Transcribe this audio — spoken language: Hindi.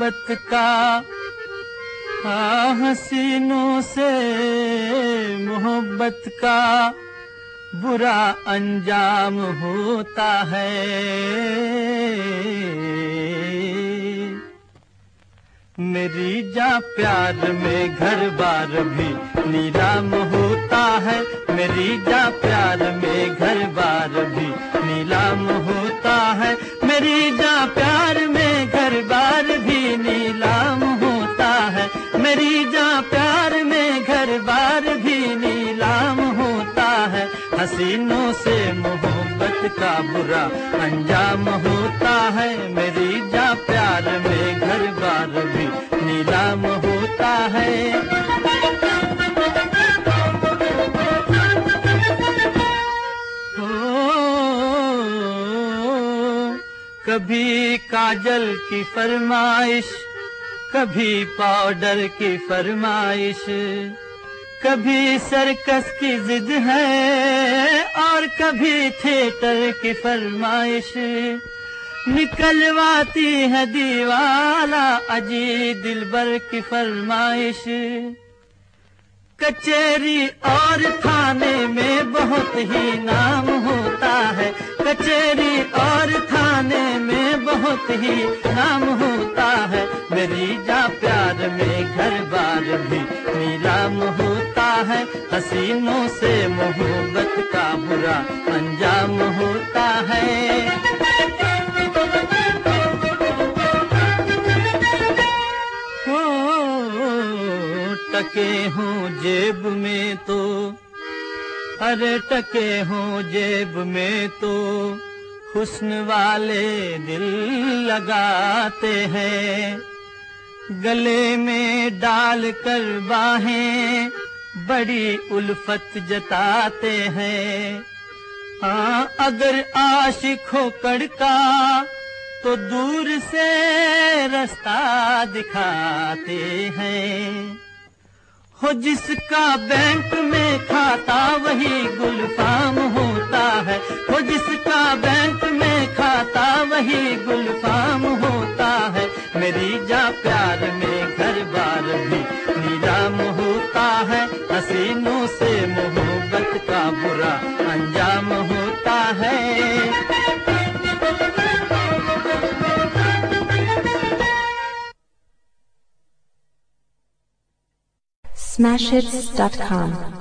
मोहब्बत का, हसीनों से मोहब्बत का बुरा अंजाम होता है। मेरी जा प्यार में घर बार भी नीलाम होता है। मेरी जा प्यार में घर बार भी नीलाम होता है। मेरी जा प्यार में घर बार भी नीलाम होता है। मेरी जा प्यार में घर बार भी नीलाम होता है। हसीनों से मोहब्बत का बुरा अंजाम होता है। मेरी जा प्यार में घर बार भी नीलाम होता है। कभी काजल की फरमाइश, कभी पाउडर की फरमाइश, कभी सर्कस की जिद है और कभी थिएटर की फरमाइश। निकलवाती है दीवाला अजी दिलबर की फरमाइश। कचहरी और थाने में बहुत ही नाम होता है। कचहरी और थाने में बहुत ही नाम होता है। मेरी जा प्यार में घर बार भी नीलाम होता है। हसीनों से मोहब्बत का बुरा अंजाम होता है। टके हों जेब में तो, अरे टके हों जेब में तो हुस्न वाले दिल लगाते हैं। गले में डाल कर बाहें बड़ी उल्फत जताते हैं। हाँ अगर आशिक हो कड़का तो दूर से रास्ता दिखाते हैं। हो जिसका बैंक में खाता वही गुलफाम होता है। हो जिसका बैंक में खाता वही गुलफाम होता है। मेरी जा प्यार में घर बार भी नीलाम होता है। हसीनों से मोहब्बत का बुरा अंजाम होता है। Smashhits.com